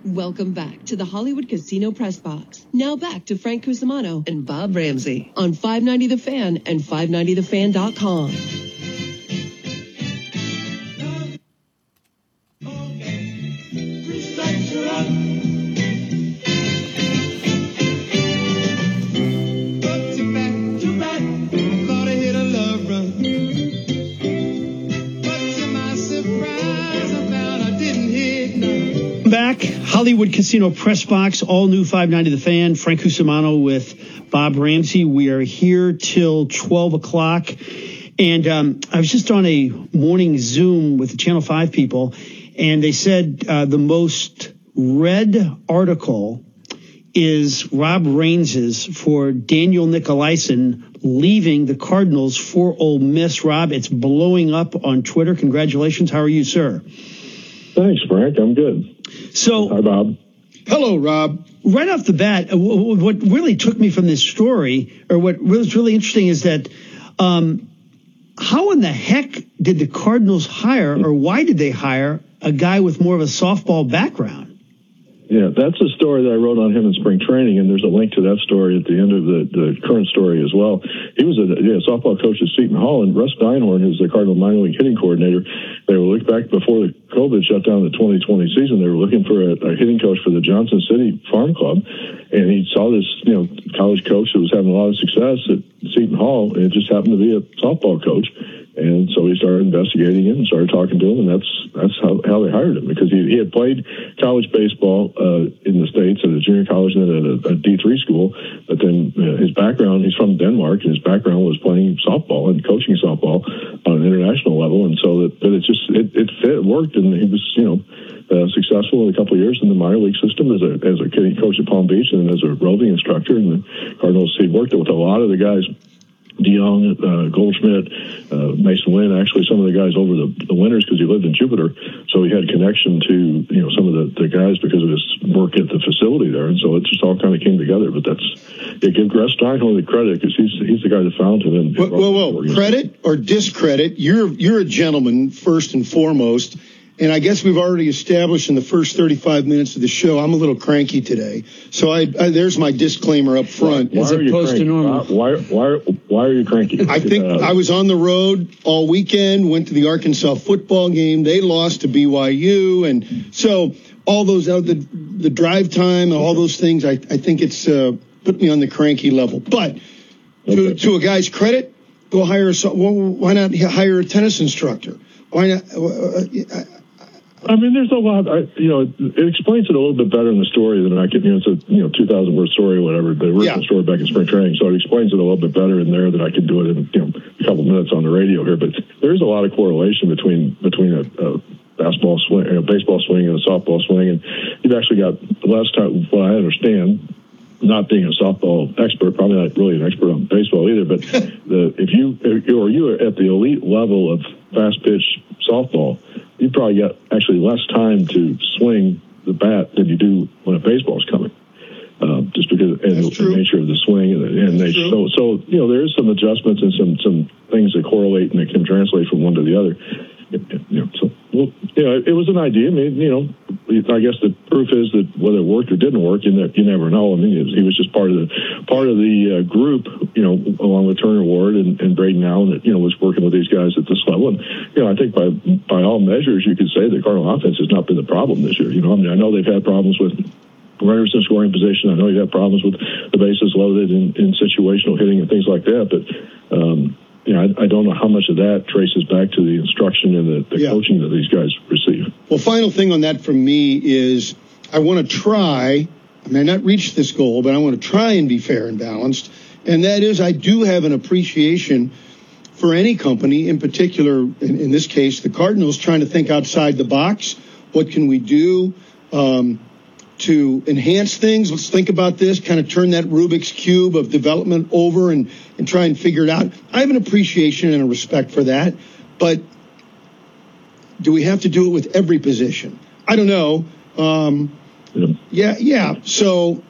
Welcome back to the Hollywood Casino Press Box. Now back to Frank Cusimano and Bob Ramsey on 590 The Fan and 590thefan.com. Back, Hollywood Casino Press Box, all new 590 The Fan, Frank Cusimano with Bob Ramsey. We are here till 12 o'clock. And I was just on a morning Zoom with the Channel 5 people, and they said the most read article is Rob Rains's for Daniel Nicolaisen leaving the Cardinals for Ole Miss. Rob, it's blowing up on Twitter. Congratulations. How are you, sir? Thanks, Frank. I'm good. So, hi, Bob. Hello, Rob. Right off the bat, what really took me from this story, or what was really interesting, is that how in the heck did the Cardinals hire, or why did they hire a guy with more of a softball background? Yeah, that's a story that I wrote on him in spring training, and there's a link to that story at the end of the current story as well. He was a softball coach at Seton Hall, and Russ Steinhorn, who's the Cardinal minor league hitting coordinator, they were looking back before the COVID shut down the 2020 season. They were looking for a hitting coach for the Johnson City Farm Club, and he saw this college coach that was having a lot of success at Seton Hall, and it just happened to be a softball coach. And so he started investigating it and started talking to him, and that's how they hired him, because he had played college baseball in the States at a junior college and at a D3 school. But then his background, he's from Denmark, and his background was playing softball and coaching softball on an international level. And so it fit, it worked, and he was successful in a couple of years in the minor league system as a hitting coach at Palm Beach and as a roving instructor. And the Cardinals, he worked with a lot of the guys. DeYoung, Goldschmidt, Mason Wynn, actually some of the guys over the winters, because he lived in Jupiter. So he had connection to, some of the guys because of his work at the facility there. And so it just all kind of came together. But give Russ Steinhorn the credit, because he's the guy that found him. Whoa. Credit or discredit? You're a gentleman, first and foremost. And I guess we've already established in the first 35 minutes of the show, I'm a little cranky today. So there's my disclaimer up front. Why are you cranky? Why are you cranky? I think I was on the road all weekend, went to the Arkansas football game. They lost to BYU. And so all those, the drive time and all those things, I think it's put me on the cranky level. But to a guy's credit, go hire why not hire a tennis instructor? Why not? I mean, there's a lot. It explains it a little bit better in the story than I could. It's a 2,000 word story or whatever. The original story back in spring training, so it explains it a little bit better in there than I could do it in a couple minutes on the radio here. But there's a lot of correlation between a basketball swing, a baseball swing, and a softball swing, and you've actually got less time. What I understand, not being a softball expert, probably not really an expert on baseball either, but if you are at the elite level of fast pitch softball, you probably got actually less time to swing the bat than you do when a baseball's coming, just because of the nature of the swing and nature. So there is some adjustments and some things that correlate and that can translate from one to the other. It was an idea. I mean, I guess the proof is that whether it worked or didn't work, and that you never know. I mean, he was just part of the group, along with Turner Ward and Braden Allen that was working with these guys at this level. And I think by all measures, you could say the Cardinal offense has not been the problem this year. I know they've had problems with runners in scoring position. I know you've had problems with the bases loaded in situational hitting and things like that, but. I don't know how much of that traces back to the instruction and the coaching that these guys receive. Well, final thing on that from me is I want to try, I may not reach this goal, but I want to try and be fair and balanced. And that is I do have an appreciation for any company, in particular, in this case, the Cardinals, trying to think outside the box. What can we do to enhance things? Let's think about this, kind of turn that Rubik's Cube of development over and try and figure it out. I have an appreciation and a respect for that, but do we have to do it with every position? I don't know. Yeah. So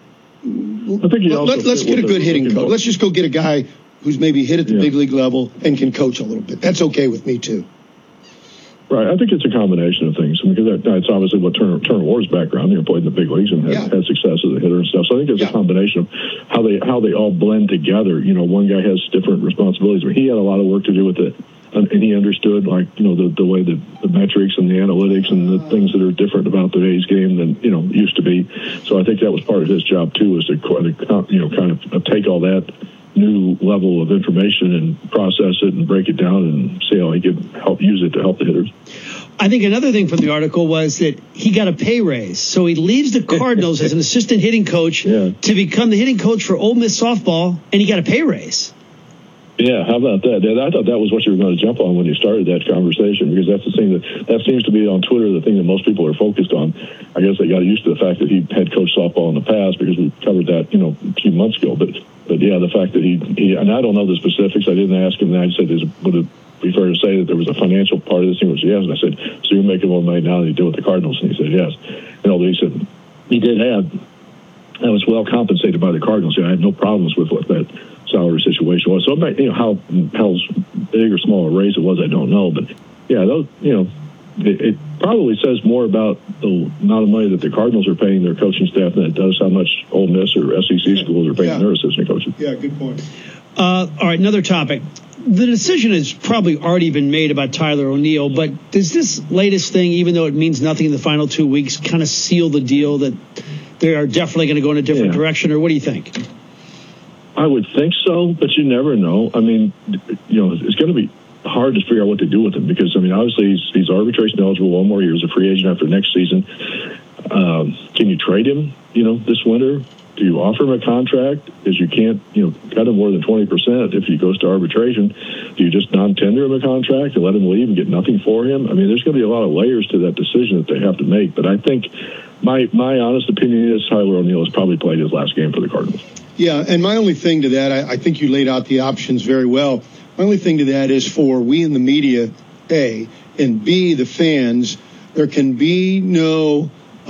let's get a good hitting coach. Let's just go get a guy who's maybe hit at the big league level and can coach a little bit. That's okay with me too. Right, I think it's a combination of things. I mean, because that's obviously what Turner Ward's background. Played in the big leagues and had success as a hitter and stuff. So I think it's a combination of how they all blend together. One guy has different responsibilities. I mean, he had a lot of work to do with it, and he understood the way the metrics and the analytics and the things that are different about today's game than used to be. So I think that was part of his job too, was to kind of take all that new level of information and process it and break it down and see how he could help use it to help the hitters. I think another thing from the article was that he got a pay raise. So he leaves the Cardinals as an assistant hitting coach to become the hitting coach for Ole Miss softball, and he got a pay raise. Yeah, how about that? I thought that was what you were going to jump on when you started that conversation, because that's the thing that seems to be on Twitter, the thing that most people are focused on. I guess they got used to the fact that he had coached softball in the past, because we covered that, a few months ago. But yeah, the fact that he and I don't know the specifics. I didn't ask him that. I said, would it be fair to say that there was a financial part of this thing? Which yes. And I said, so you're making more money now than you do with the Cardinals? And he said, yes. And although he said he did have, I was well compensated by the Cardinals. I had no problems with what that salary situation was. So how big or small a raise it was, I don't know. But yeah, those, it probably says more about the amount of money that the Cardinals are paying their coaching staff than it does how much Ole Miss or SEC schools are paying their assistant coaches. Yeah, good point. All right, another topic. The decision has probably already been made about Tyler O'Neill, but does this latest thing, even though it means nothing in the final 2 weeks, kind of seal the deal that they are definitely going to go in a different direction, or what do you think? I would think so, but you never know. I mean, it's going to be hard to figure out what to do with him, because, obviously he's arbitration eligible 1 more year as a free agent after next season. Can you trade him, this winter? Do you offer him a contract? Because you can't, cut him more than 20% if he goes to arbitration. Do you just non-tender him a contract and let him leave and get nothing for him? I mean, there's going to be a lot of layers to that decision that they have to make. But I think my honest opinion is Tyler O'Neill has probably played his last game for the Cardinals. Yeah, and my only thing to that, I think you laid out the options very well. My only thing to that is for we in the media, A, and B, the fans, there can be no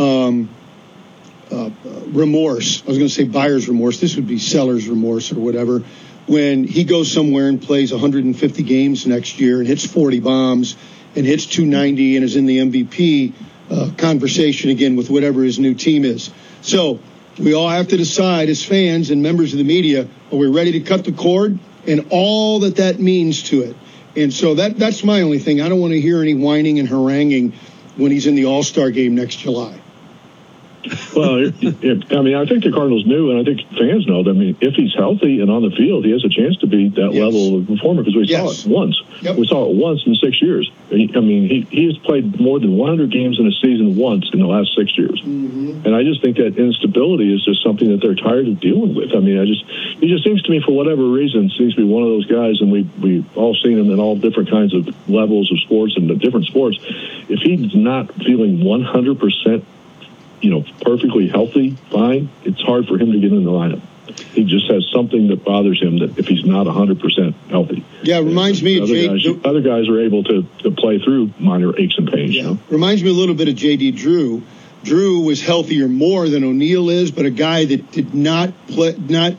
remorse. I was going to say buyer's remorse. This would be seller's remorse or whatever. When he goes somewhere and plays 150 games next year and hits 40 bombs and hits 290 and is in the MVP conversation again with whatever his new team is. So we all have to decide as fans and members of the media, are we ready to cut the cord and all that means to it? And so that's my only thing. I don't want to hear any whining and haranguing when he's in the All-Star game next July. Well, I think the Cardinals knew, and I think fans know that, if he's healthy and on the field, he has a chance to be that level of performer, because we saw it once. Yep. We saw it once in 6 years. He has played more than 100 games in a season once in the last 6 years. Mm-hmm. And I just think that instability is just something that they're tired of dealing with. He just seems to me, for whatever reason, seems to be one of those guys, and we've all seen him in all different kinds of levels of sports and different sports. If he's not feeling 100%, perfectly healthy, fine, it's hard for him to get in the lineup. He just has something that bothers him, that if he's not 100% healthy. Yeah, it reminds me of other guys are able to play through minor aches and pains. Yeah. Reminds me a little bit of J.D. Drew. Drew was healthier more than O'Neill is, but a guy that did not play,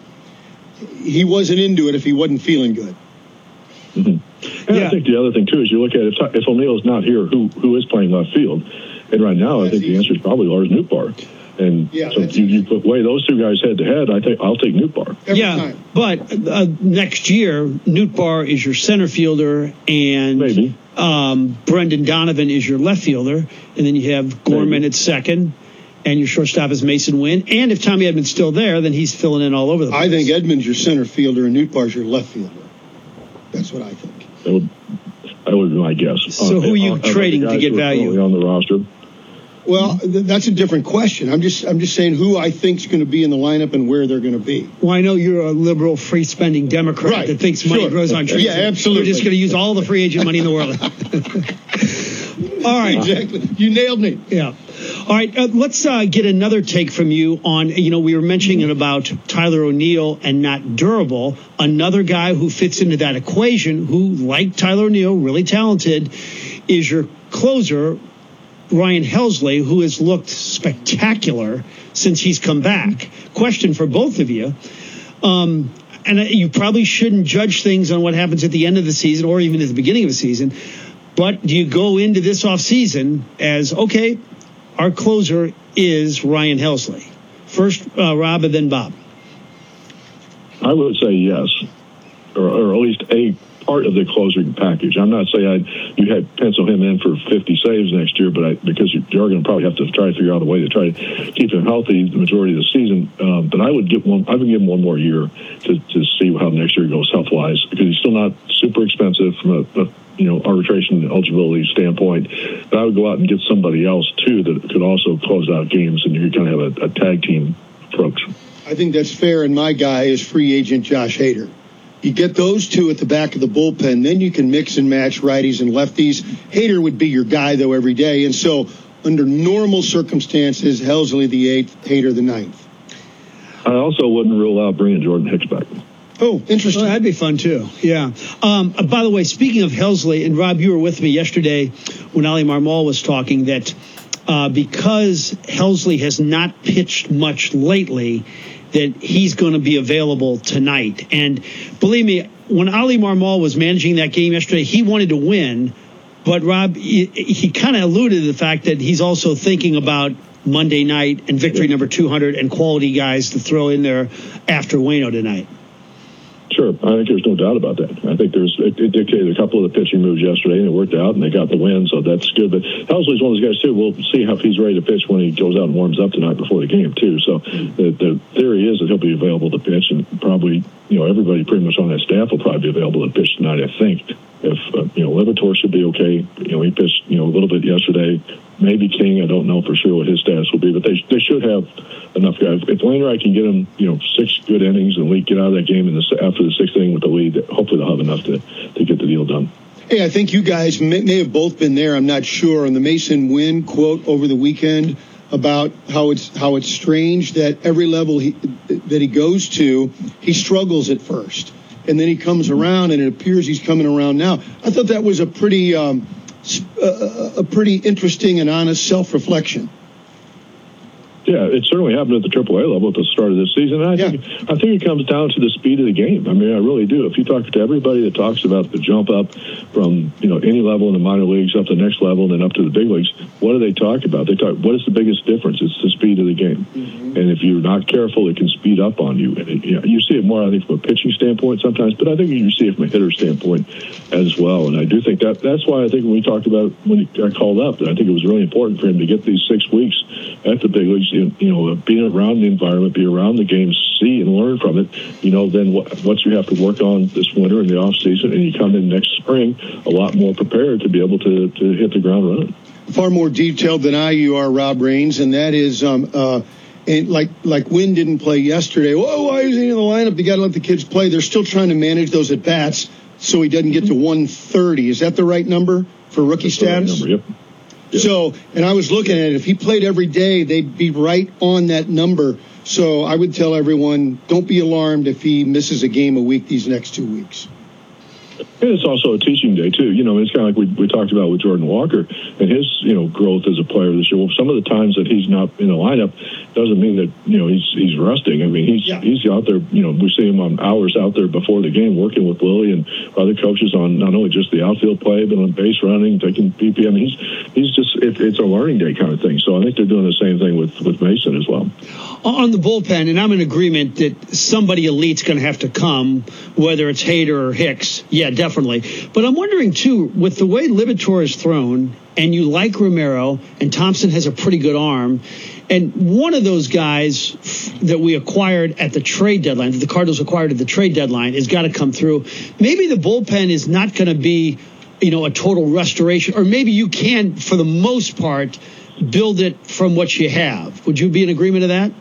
he wasn't into it if he wasn't feeling good. Mm-hmm. And I think the other thing, too, is you look at if O'Neill's not here, who is playing left field? And right now, I think the answer is probably Lars Nootbaar. And so if you weigh those two guys head to head, I'll take Nootbaar. Every time. But next year, Nootbaar is your center fielder, and maybe Brendan Donovan is your left fielder, and then you have Gorman at second, and your shortstop is Mason Wynn. And if Tommy Edman's still there, then he's filling in all over the place. I think Edman's your center fielder and Nootbaar's your left fielder. That's what I think. That would be my guess. So who are you trading to get value on the roster? Well, that's a different question. I'm just saying who I think is going to be in the lineup and where they're going to be. Well, I know you're a liberal, free-spending Democrat that thinks money grows on trees. Yeah, absolutely. You're just going to use all the free agent money in the world. All right. Exactly. You nailed me. Yeah. All right. Let's get another take from you on, we were mentioning about Tyler O'Neill and not durable. Another guy who fits into that equation, who, like Tyler O'Neill, really talented, is your closer, Ryan Helsley, who has looked spectacular since he's come back. Question for both of you. And you probably shouldn't judge things on what happens at the end of the season or even at the beginning of the season. But do you go into this offseason as, okay, our closer is Ryan Helsley? First, Rob, and then Bob. I would say yes, or at least a part of the closing package. I'm not saying you had pencil him in for 50 saves next year, but because you're going to probably have to try to figure out a way to try to keep him healthy the majority of the season. But I would give him one more year to see how next year goes health wise, because he's still not super expensive from a arbitration eligibility standpoint. But I would go out and get somebody else too that could also close out games, and you could kind of have a tag team approach. I think that's fair, and my guy is free agent Josh Hader. You get those two at the back of the bullpen, then you can mix and match righties and lefties. Hader would be your guy, though, every day. And so under normal circumstances, Helsley the 8th, Hader the 9th. I also wouldn't rule out bringing Jordan Hicks back. Oh, interesting. Well, that'd be fun, too. Yeah. By the way, speaking of Helsley, and Rob, you were with me yesterday when Ali Marmol was talking, that because Helsley has not pitched much lately, that he's going to be available tonight. And believe me, when Ali Marmol was managing that game yesterday, he wanted to win. But, Rob, he kind of alluded to the fact that he's also thinking about Monday night and victory number 200 and quality guys to throw in there after Waino tonight. Sure. I think there's no doubt about that. I think it dictated a couple of the pitching moves yesterday, and it worked out, and they got the win, so that's good. But Helsley's one of those guys, too. We'll see if he's ready to pitch when he goes out and warms up tonight before the game, too. So the theory is that he'll be available to pitch, and probably, everybody pretty much on that staff will probably be available to pitch tonight, I think. If, Libator should be okay. He pitched, a little bit yesterday. Maybe King, I don't know for sure what his status will be, but they should have enough guys. If Wainwright can get him, 6 good innings and get out of that game after the 6th inning with the lead, hopefully they'll have enough to get the deal done. Hey, I think you guys may have both been there. I'm not sure on the Mason Wynn quote over the weekend about how it's strange that every level that he goes to, he struggles at first, and then he comes around, and it appears he's coming around now. I thought that was a pretty interesting and honest self-reflection. Yeah, it certainly happened at the AAA level at the start of this season. And I think it comes down to the speed of the game. I mean, I really do. If you talk to everybody that talks about the jump up from any level in the minor leagues up to the next level and then up to the big leagues, what do they talk about? They talk, what is the biggest difference? It's the speed of the game. Mm-hmm. And if you're not careful, it can speed up on you. And you see it more, I think, from a pitching standpoint sometimes, but I think you see it from a hitter standpoint as well. And I do think that's why I think when we talked about when he got called up, that I think it was really important for him to get these 6 weeks at the big leagues. Being around the environment, be around the game, see and learn from it. Then what you have to work on this winter in the off season, and you come in next spring a lot more prepared to be able to hit the ground running. Far more detailed than you are, Rob Raines, and that is and like Wynn didn't play yesterday. Whoa, why is he in the lineup? You got to let the kids play. They're still trying to manage those at bats so he doesn't get to 130. Is that the right number for rookie status? Right number, yep. So, and I was looking at it. If he played every day, they'd be right on that number. So I would tell everyone, don't be alarmed if he misses a game a week these next 2 weeks. And it's also a teaching day, too. It's kind of like we talked about with Jordan Walker and his, growth as a player this year. Well, some of the times that he's not in the lineup doesn't mean that, he's resting. I mean, he's out there, we see him on hours out there before the game working with Willie and other coaches on not only just the outfield play, but on base running, taking PPM. He's just, it's a learning day kind of thing. So I think they're doing the same thing with Mason as well. On the bullpen, and I'm in agreement that somebody elite's going to have to come, whether it's Hader or Hicks. Yeah, definitely. But I'm wondering, too, with the way Libator is thrown, and you like Romero, and Thompson has a pretty good arm, and one of those guys that we acquired at the trade deadline, that the Cardinals acquired at the trade deadline, has got to come through. Maybe the bullpen is not going to be, a total restoration, or maybe you can, for the most part, build it from what you have. Would you be in agreement to that?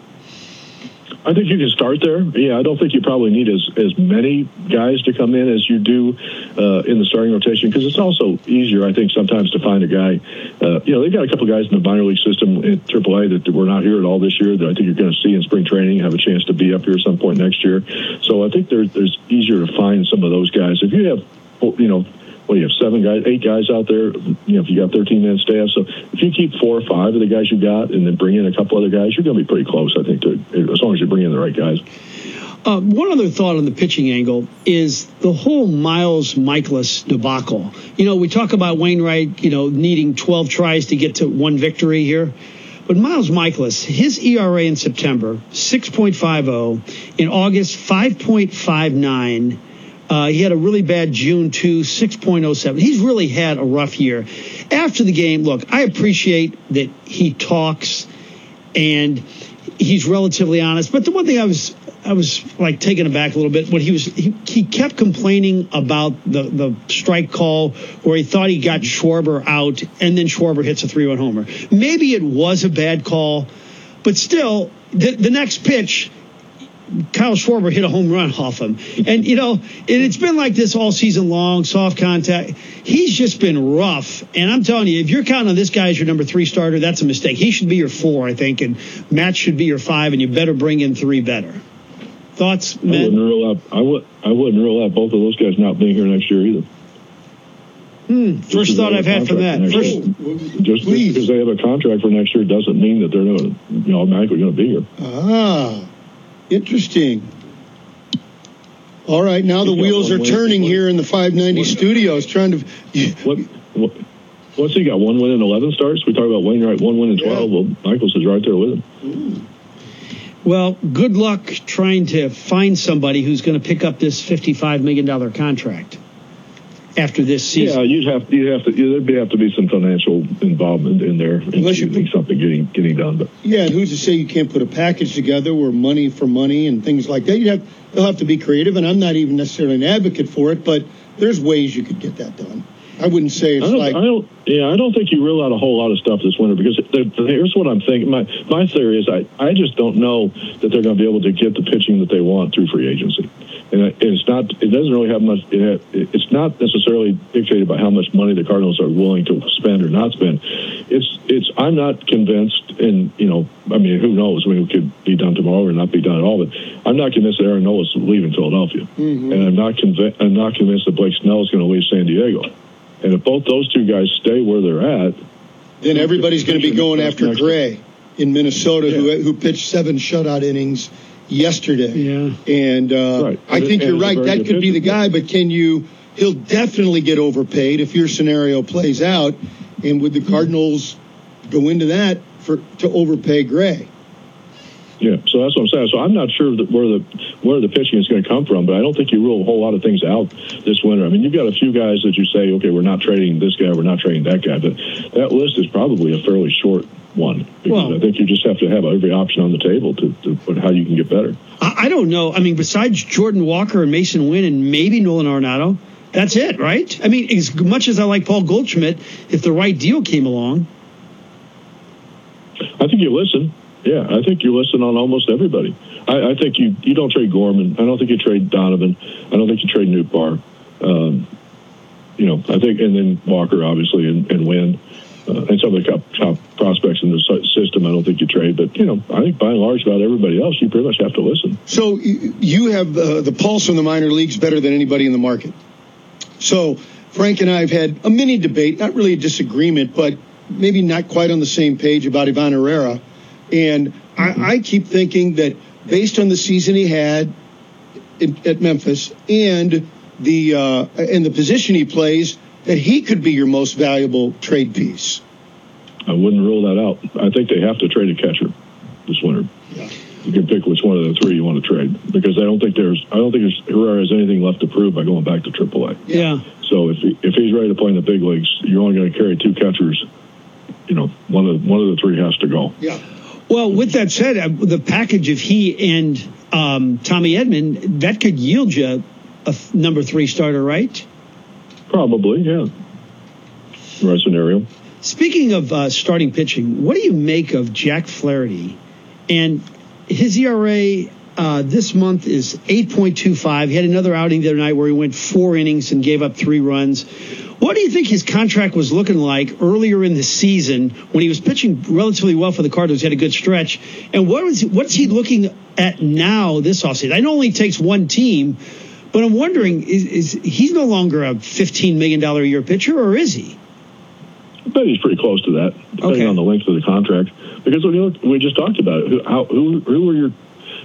I think you can start there. Yeah, I don't think you probably need as many guys to come in as you do in the starting rotation, because it's also easier, I think, sometimes to find a guy. They've got a couple guys in the minor league system at AAA that were not here at all this year that I think you're going to see in spring training, have a chance to be up here at some point next year. So I think there's easier to find some of those guys. If you have, you have 7 guys, 8 guys out there, if you got 13-man staff. So if you keep 4 or 5 of the guys you got and then bring in a couple other guys, you're going to be pretty close, I think, as long as you bring in the right guys. One other thought on the pitching angle is the whole Miles Mikolas debacle. You know, we talk about Wainwright, needing 12 tries to get to one victory here. But Miles Mikolas, his ERA in September, 6.50. In August, 5.59. He had a really bad June, too, 6.07. He's really had a rough year. After the game, look, I appreciate that he talks and he's relatively honest. But the one thing I was like taken aback a little bit when he kept complaining about the strike call where he thought he got Schwarber out and then Schwarber hits a 3-run homer. Maybe it was a bad call, but still the next pitch, Kyle Schwarber hit a home run off him. And, it's been like this all season long, soft contact. He's just been rough. And I'm telling you, if you're counting on this guy as your number 3 starter, that's a mistake. He should be your 4, I think, and Matt should be your 5, and you better bring in 3 better. Thoughts, Matt? I wouldn't rule out both of those guys not being here next year either. First thought I've had from that. Just because they have a contract for next year doesn't mean that they're automatically going to be here. Interesting. All right, now the wheels are turning here in the 590 studios, trying to. What's he got? 1 win in 11 starts. We talk about Wainwright 1 win in 12. Well, Michaels is right there with him. Well, good luck trying to find somebody who's going to pick up this $55 million contract after this season. Yeah, there'd have to be some financial involvement in there, unless you think something getting done. But yeah, and who's to say you can't put a package together where money for money and things like that? They'll have to be creative, and I'm not even necessarily an advocate for it, but there's ways you could get that done. I wouldn't say it's I don't think you rule out a whole lot of stuff this winter, because here's what I'm thinking. My theory is I just don't know that they're going to be able to get the pitching that they want through free agency. And it doesn't really have much. It's not necessarily dictated by how much money the Cardinals are willing to spend or not spend. I'm not convinced, and who knows? It could be done tomorrow or not be done at all. But I'm not convinced that Aaron Nola is leaving Philadelphia, and I'm not convinced that Blake Snell is going to leave San Diego. And if both those two guys stay where they're at, then everybody's going to be going after Gray in Minnesota, who pitched 7 shutout innings yesterday. Yeah. And right. I think you're right. That could be the guy, but he'll definitely get overpaid if your scenario plays out. And would the Cardinals go into that to overpay Gray? Yeah, so that's what I'm saying. So I'm not sure that where the pitching is going to come from, but I don't think you rule a whole lot of things out this winter. I mean, you've got a few guys that you say, okay, we're not trading this guy, we're not trading that guy, but that list is probably a fairly short one, because I think you just have to have every option on the table to put how you can get better. I don't know. I mean, besides Jordan Walker and Mason Wynn and maybe Nolan Arenado, that's it, right? I mean, as much as I like Paul Goldschmidt, if the right deal came along. I think you listen. Yeah, I think you listen on almost everybody. I think you don't trade Gorman. I don't think you trade Donovan. I don't think you trade Nootbaar. I think, and then Walker, obviously, and Wynn. And some of the top prospects in the system, I don't think you trade. But, I think by and large about everybody else, you pretty much have to listen. So you have the pulse in the minor leagues better than anybody in the market. So Frank and I have had a mini debate, not really a disagreement, but maybe not quite on the same page about Ivan Herrera. And I keep thinking that based on the season he had at Memphis and the position he plays, that he could be your most valuable trade piece. I wouldn't rule that out. I think they have to trade a catcher this winter. Yeah. You can pick which one of the 3 you want to trade, because I don't think Herrera has anything left to prove by going back to AAA. Yeah. So if he's ready to play in the big leagues, you're only going to carry 2 catchers. One of the 3 has to go. Yeah. Well, with that said, the package of he and Tommy Edman, that could yield you a number 3 starter, right? Probably, yeah. Right scenario. Speaking of starting pitching, what do you make of Jack Flaherty? And his ERA this month is 8.25. He had another outing the other night where he went 4 innings and gave up 3 runs. What do you think his contract was looking like earlier in the season when he was pitching relatively well for the Cardinals? He had a good stretch. And what's he looking at now this offseason? I know it only takes one team, but I'm wondering, is he's no longer a $15 million a year pitcher, or is he? I bet he's pretty close to that, depending on the length of the contract. Because we just talked about it. Who are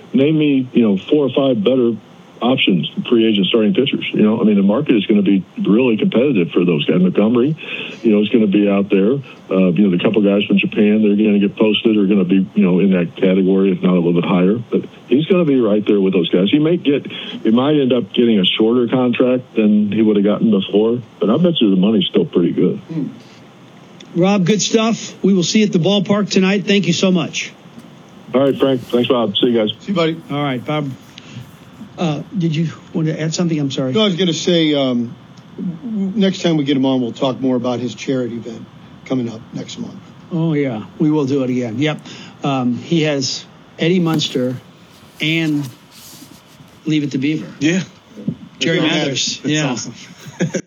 name me, 4 or 5 better options, free agent starting pitchers. The market is going to be really competitive for those guys. Montgomery, is going to be out there. The couple guys from Japan, they're going to get posted, are going to be, in that category, if not a little bit higher. But he's going to be right there with those guys. He might end up getting a shorter contract than he would have gotten before, but I bet you the money's still pretty good. Rob, good stuff. We will see you at the ballpark tonight. Thank you so much. All right, Frank. Thanks, Bob. See you guys. See you, buddy. All right, Bob. Did you want to add something? I'm sorry. No, I was going to say, next time we get him on, we'll talk more about his charity event coming up next month. Oh, yeah. We will do it again. Yep. He has Eddie Munster and Leave It to Beaver. Yeah. Jerry Mathers. That's yeah. awesome.